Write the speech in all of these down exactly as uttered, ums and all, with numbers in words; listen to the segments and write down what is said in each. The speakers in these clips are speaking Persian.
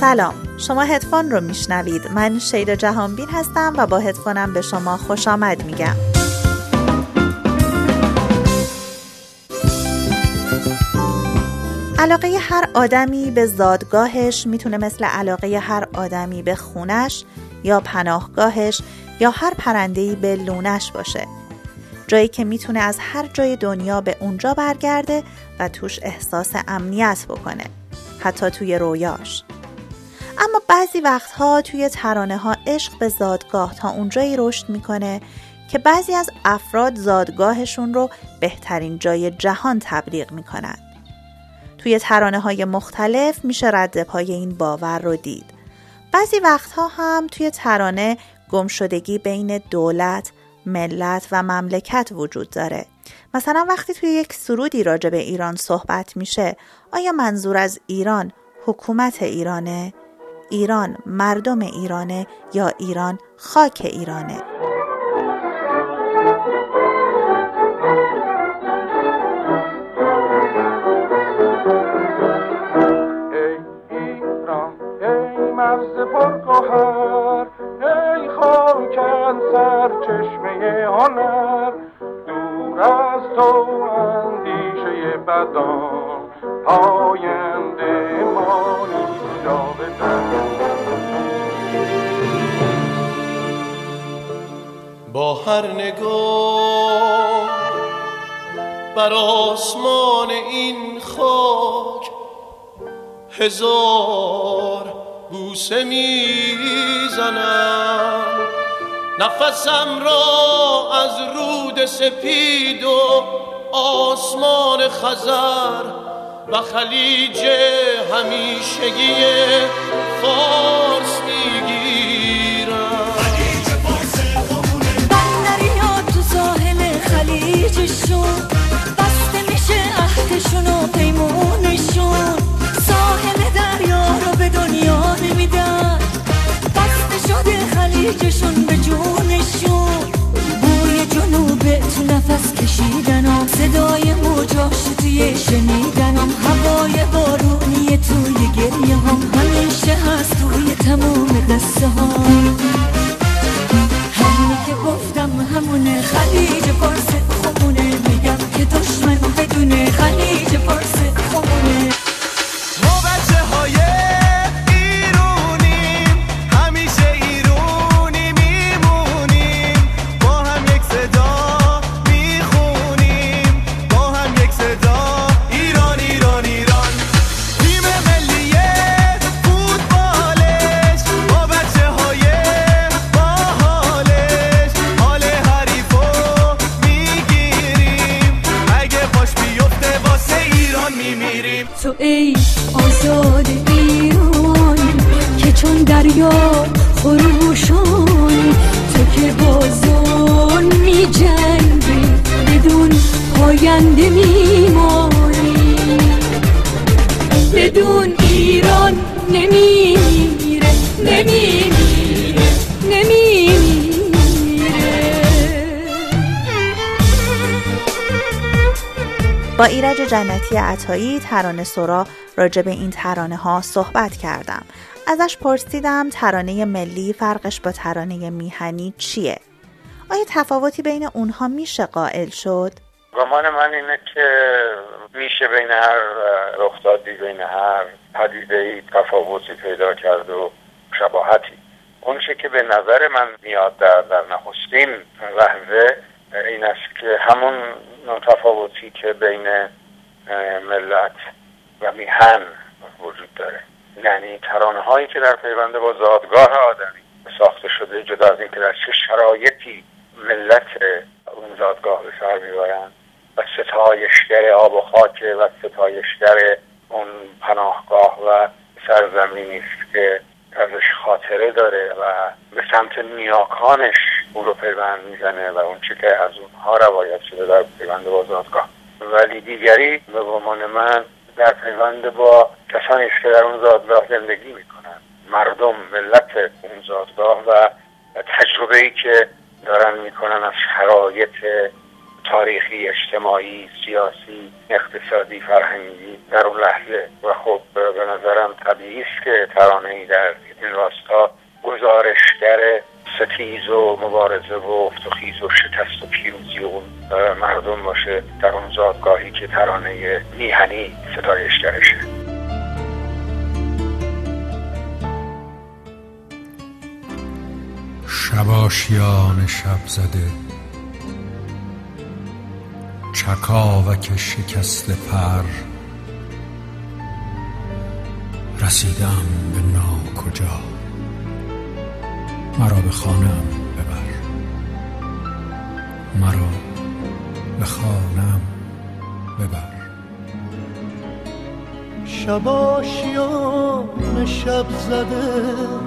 سلام، شما هدفون رو میشنوید. من شیدا جهانبین هستم و با هدفونم به شما خوش آمد میگم. علاقه هر آدمی به زادگاهش میتونه مثل علاقه هر آدمی به خونش یا پناهگاهش یا هر پرنده‌ای به لونش باشه. جایی که میتونه از هر جای دنیا به اونجا برگرده و توش احساس امنیت بکنه، حتی توی رویاش. اما بعضی وقتها توی ترانه ها عشق به زادگاه تا اونجایی رشد میکنه که بعضی از افراد زادگاهشون رو بهترین جای جهان تبلیغ میکنن. توی ترانه های مختلف میشه رد پای این باور رو دید. بعضی وقتها هم توی ترانه گمشدگی بین دولت، ملت و مملکت وجود داره. مثلا وقتی توی یک سرودی راجع به ایران صحبت میشه، آیا منظور از ایران حکومت ایرانه؟ ایران مردم ایرانه یا ایران خاک ایرانه؟ ای ایران، ای مرز پرگوهر، ای خاکن سرچشمه هنر، دور از تو اندیشه بدان، پاینده مانی جاودان. با هر نگاه بر آسمان این خاک هزار بوسه میزنم، نفسم را از رود سپید و آسمان خزر و خلیج همیشگی فارس میگیرم. بندریا تو ساحل خلیجشون بسته میشه عهدشون و پیمونشون، ساحل دریا رو به دنیا نمیدن، بسته شده خلیجشون به جونشون. بوی جنوب تو نفس کشیدنم، صدای موجاش توی شنیدنم، هوای بارونی توی گریه هم همیشه هست توی تمام قصه هم. همونی که گفتم همونه، خلیج فارس خمونه، میگم که دشمن بدونه خلیج فارس خمونه. ما بچه های ایرونیم، همیشه ایرونی میمونیم، با هم یک صدا میخونیم، با هم یک صدا ایران ایران ایران. تیم ملی فوتبالش با بچه های باحالش، حال حریفو میگیریم، اگه پاش بیفته واسه ایران میمیریم. تو ای آزاد ایرانی که چون دریا خروشانی، تو که بازون می جنگی بدون پاینده میمانی، بدون ایران نمیمیره نمیمیره نمیمیره. با ایرج جنتی عطایی ترانه سرا راجع به این ترانه ها صحبت کردم. ازش پرسیدم ترانه ملی فرقش با ترانه میهنی چیه؟ آیا تفاوتی بین اونها میشه قائل شد؟ گمان من اینه که میشه بین هر رخدادی، بین هر پدیده‌ای تفاوتی پیدا کرد و شباهتی. اون چه که به نظر من میاد در, در نخستین لحظه این است که همون تفاوتی که بین ملت و میهن وجود داره، یعنی ترانه هایی که در پیوند با زادگاه آدمی ساخته شده، جدا از این که در چه شرایطی ملت اون زادگاه به سر میبرند و ستایشگر آب و خاک و ستایشگر اون پناهگاه و سرزمینی است که ازش خاطره داره و به سمت نیاکانش او رو پیوند میزنه و اون چی که از اونها روایت شده در پیوند با زادگاه. ولی دیگری به گمان من در پیوند با کسانی است که در اون زادگاه زندگی میکنن، مردم، ملت اون زادگاه و تجربه‌ای که دارن میکنن از شرایط تاریخی، اجتماعی، سیاسی، اقتصادی، فرهنگی در اون لحظه. و خب به نظرم طبیعی است که ترانه‌ای در این راستا گزارشگر ستیز و مبارزه و افت و خیز و شکست و پیروزی اون مردم باشه در اون زادگاهی که ترانه میهنی ستایشگرشه. شباشیان شب زده، چکاوک شکست پر، رسیدم به ناکجا، مرا به خانه‌ام ببر، مرا به خانه‌ام ببر. شباشیان شب زده،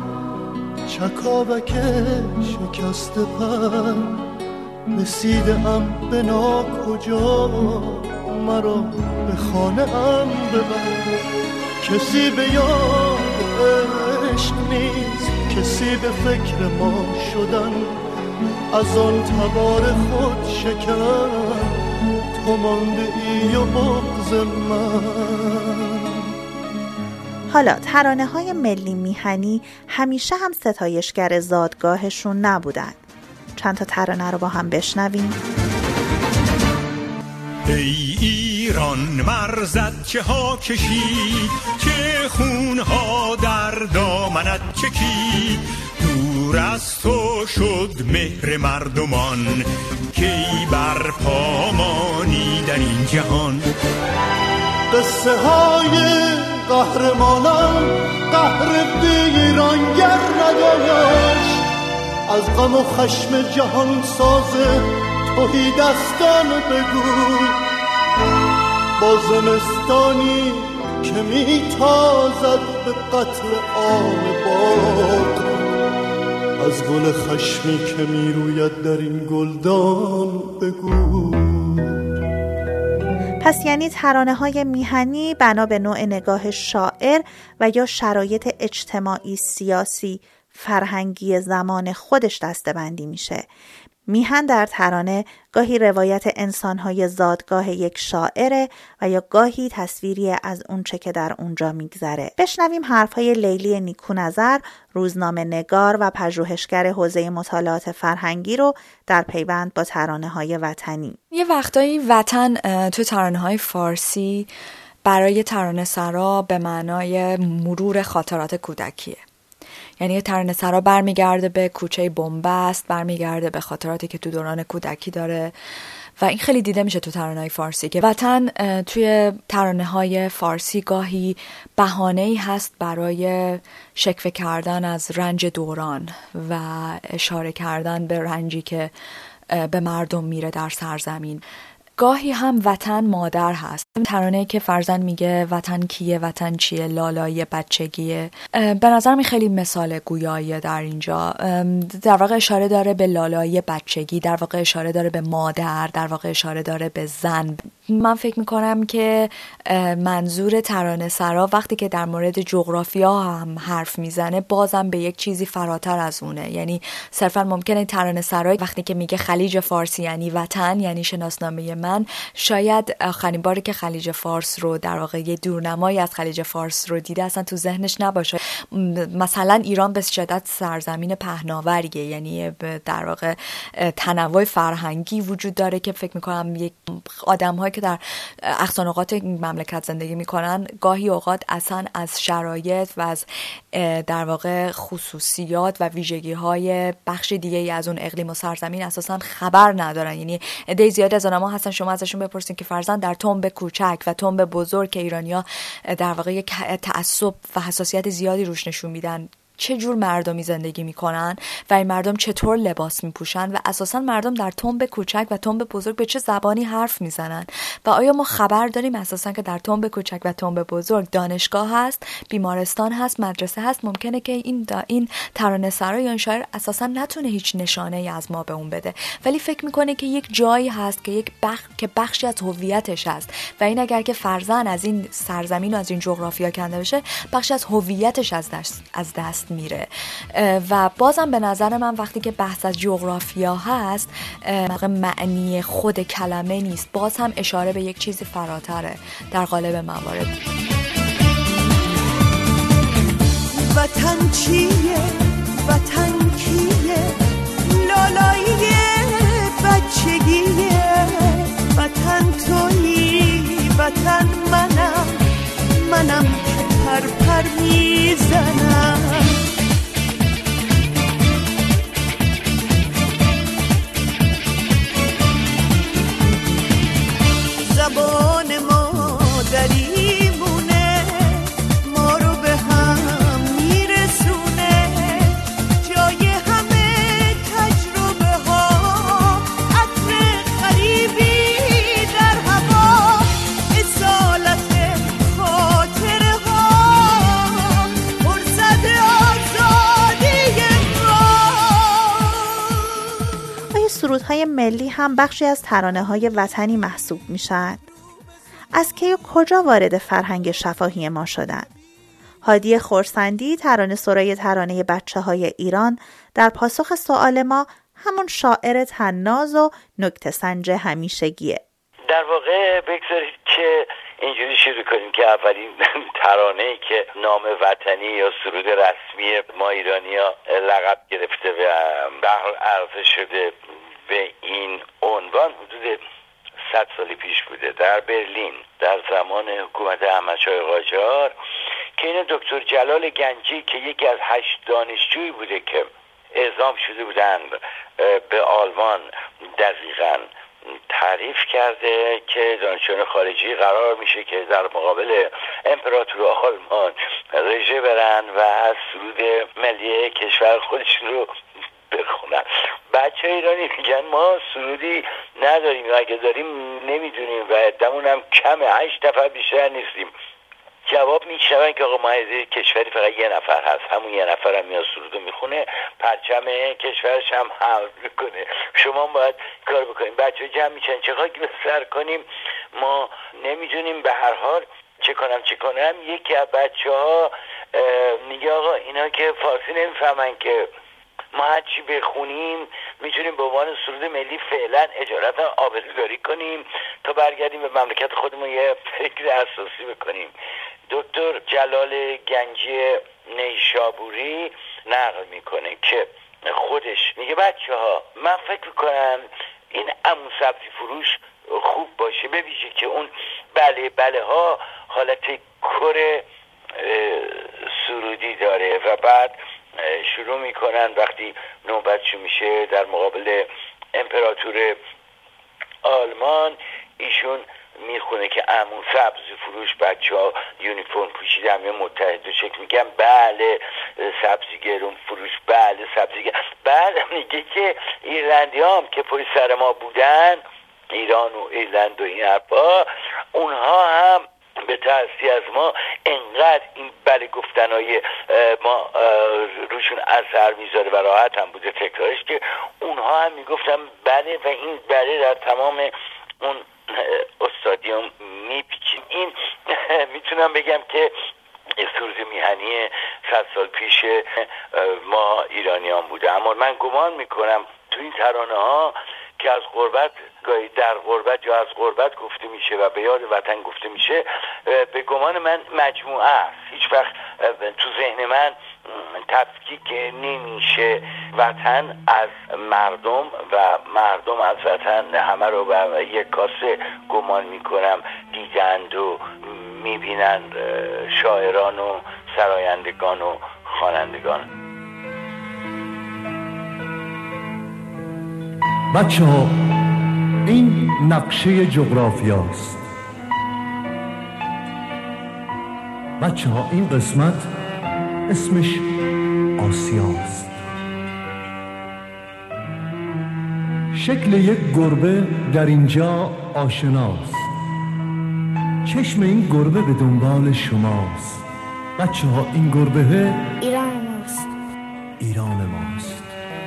چکاوک شکست پر، رسیدم به ناکجا، مرا به خانه‌ام ببر. کسی به یاد عشق نیست، کسی به فکر ما شدن، از آن تبار خود شکن تو مانده ای و بغض من. حالا ترانه های ملی میهنی همیشه هم ستایشگر زادگاهشون نبودن. چند تا ترانه رو با هم بشنویم. ای ایران مرزت چه ها کشید، چه خون ها در دامنت چکید، دور از تو شد مهر مردمان، کی بر پا مانی در این جهان. قصه های قهرمانان قهر ویرانگر نداشت، از غم و خشم جهان سازه توهی دستان بگو، با زمستانی که میتازد به قتل عام باغ، از گل خشمی که میروید در این گلدان بگو. پس یعنی ترانه های میهنی بنا به نوع نگاه شاعر و یا شرایط اجتماعی، سیاسی، فرهنگی زمان خودش دسته‌بندی میشه. میهن در ترانه گاهی روایت انسان‌های زادگاه یک شاعره و یا گاهی تصویری از اونچه که در اونجا میگذره. بشنویم حرفهای لیلی نیکونظر، روزنامه نگار و پژوهشگر حوزه مطالعات فرهنگی رو در پیوند با ترانه‌های وطنی. یه وقتایی وطن تو ترانه‌های فارسی برای ترانه سرا به معنای مرور خاطرات کودکیه. یعنی ترانه سرا برمیگرده به کوچه بنبست، برمیگرده به خاطراتی که تو دوران کودکی داره و این خیلی دیده میشه تو ترانه‌های فارسی که وطن توی ترانه‌های فارسی گاهی بهانه‌ای هست برای شکوه کردن از رنج دوران و اشاره کردن به رنجی که به مردم میره در سرزمین. گاهی هم وطن مادر هست. ترانه‌ای که فرزند میگه وطن کیه، وطن چیه، لالایی بچگیه. به نظرم خیلی مثال گویاییه در اینجا. در واقع اشاره داره به لالایی بچگی، در واقع اشاره داره به مادر، در واقع اشاره داره به زن. من فکر میکنم که منظور ترانه سرا وقتی که در مورد جغرافیا هم حرف میزنه بازم به یک چیزی فراتر از اونه. یعنی صرفا ممکنه ترانه سرای وقتی که میگه خلیج فارس یعنی وطن، یعنی شناسنامه من، شاید آخرین باری که خلیج فارس رو در واقع یه دورنمایی از خلیج فارس رو دیده اصلا تو ذهنش نباشه. مثلا ایران به شدت سرزمین پهناوریه، یعنی در واقع تنوع فرهنگی وجود داره که فکر میکنم یک آدم‌هایی که در اقصانقاط مملکت زندگی میکنن گاهی اوقات اصلا از شرایط و از در واقع خصوصیات و ویژگی‌های بخش دیگه‌ای از اون اقلیم و سرزمین اساسا خبر ندارن. یعنی عده زیادی از آدم‌ها هستن شما ازشون بپرسین که فرضاً در تنب کوچک و تنب بزرگ که ایرانی‌ها در واقع یک تعصب و حساسیت زیادی روش نشون میدن، چه جور مردمی زندگی میکنن و این مردم چطور لباس میپوشن و اساسا مردم در تنب کوچک و تنب بزرگ به چه زبانی حرف میزنن و آیا ما خبر داریم اساسا که در تنب کوچک و تنب بزرگ دانشگاه هست، بیمارستان هست، مدرسه هست؟ ممکنه که این این ترانه سرا یا این شاعر اساسا نتونه هیچ نشانه ای از ما به اون بده، ولی فکر میکنه که یک جایی هست که یک بخ... که بخشی از هویتش هست و این اگر که فرزن از این سرزمین و از این جغرافیا کنده بشه بخشی از هویتش از دست از دست دست میره. و بازم به نظر من وقتی که بحث از جغرافیا هست معنی خود کلمه نیست، باز هم اشاره به یک چیزی فراتره در قالب موارد. وطن چیه؟ وطن کیه؟ لالایی بچگیه. وطن تویی، وطن منم، منم که پر پر میزنم. زبان مادری مونه ما رو به هم میرسونه، جای همه تجربه ها، عطر غریبی در هوا، اصالت خاطره ها، فرصت آزادی ما. آیا سرودهای ملی هم بخشی از ترانه‌های وطنی محسوب میشن؟ از کی و کجا وارد فرهنگ شفاهی ما شدن؟ هادی خرسندی، ترانه سرای ترانه بچه های ایران، در پاسخ سوال ما همون شاعر طناز و نکته سنج همیشگیه. در واقع بگذارید که اینجوری شروع کنیم که اولین ترانه‌ای که نام وطنی یا سرود رسمی ما ایرانی‌ها لقب گرفته و به حال عرضه شده به این عنوان حدود صد سالی پیش بوده در برلین در زمان حکومت احمدشاه قاجار، که این دکتر جلال گنجی که یکی از هشت دانشجویی بوده که اعزام شده بودند به آلمان دقیقاً تعریف کرده که دانشجویان خارجی قرار میشه که در مقابل امپراتور آلمان رژه برن و سرود ملی کشور خودشون رو بخونن. بچه ایرانی میگن ما سرودی نداریم، اگه داریم نمیدونیم و عدمون هم کمه، هشت نفر بیشتر نیستیم. جواب میشنون که آقا ما از کشوری فقط یه نفر هست، همون یه نفر هم میاد سرودو میخونه، پرچم کشورش هم حمل میکنه، شما باید کار بکنیم. بچه جمع میشن چه خاکی به سر کنیم، ما نمیدونیم به هر حال چه کنم چه کنم. یکی از بچه ها میگه آقا اینا که فارسی نمیفهمن که ما هر چی بخونیم میتونیم به عنوان سرود ملی فعلا اجالتا آبروزاری کنیم تا برگردیم به مملکت خودمون یه فکر اساسی بکنیم. دکتر جلال گنجی نیشابوری نقل میکنه که خودش میگه بچه ها من فکر میکنم این عمو سبزی فروش خوب باشه، به ویژه که اون بله بله ها حالت کره سرودی داره و بعد شروع میکنن وقتی نوبتشون میشه در مقابل امپراتور آلمان ایشون میخونه که عمو سبزی فروش بچه ها یونیفرم پوشیده همه متحد و شکل میگن بله سبزی گرون فروش، بله سبزی گرون. بعد میگه که ایرلندی هم که پشت سر ما بودن، ایران و ایرلند و این حرفا، اونها هم به تأثیر از ما انقدر این بله گفتنهای ما روشون اثر میذاره و راحت هم بوده تکرارش که اونها هم میگفتن بله و این بله در تمام اون استادی هم میپیچیم. این میتونم بگم که سرود میهنی صد سال پیش ما ایرانیان بوده. اما من گمان میکنم تو این ترانه ها که از غربت گاهی در غربت یا از غربت گفته میشه و به یاد وطن گفته میشه، به گمان من مجموعه است. هیچ وقت تو ذهن من تفکیک نمیشه وطن از مردم و مردم از وطن. همه رو به یک کاسه گمان میکنم دیدند و میبینند شاعران و سرایندگان و خوانندگان. بچه ها این نقشه جغرافیاست. بچه ها این قسمت اسمش آسیاست. شکل یک گربه در اینجا آشناست. چشم این گربه به دنبال شماست. بچه ها این گربه ایران ماست. ایران ماست.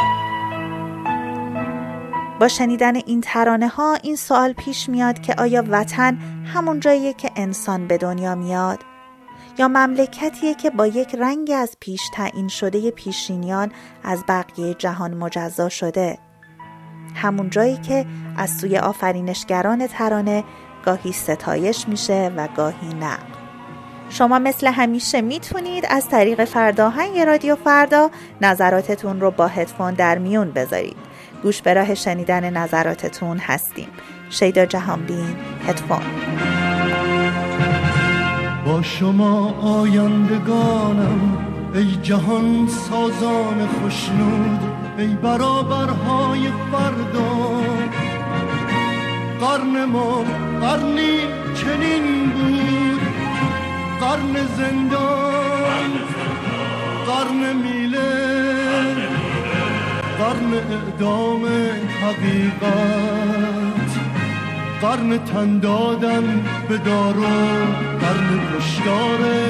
با شنیدن این ترانه ها این سوال پیش میاد که آیا وطن همون جاییه که انسان به دنیا میاد؟ یا مملکتیه که با یک رنگ از پیش تعیین شده پیشینیان از بقیه جهان مجزا شده؟ همون جایی که از سوی آفرینشگران ترانه گاهی ستایش میشه و گاهی نه. شما مثل همیشه میتونید از طریق فرداهنگ رادیو فردا نظراتتون رو با هدفون در میون بذارید. گوش به راه شنیدن نظراتتون هستیم. شیدا جهانبین، هدفون. با شما آیندگانم ای جهان سازان خوشنود، ای برابرهای فردا. قرن ما قرنی چنین بود، قرن زندان، قرن میله، قرن اعدام حقیقت، قرن تن دادن به دارو، قرن کشتار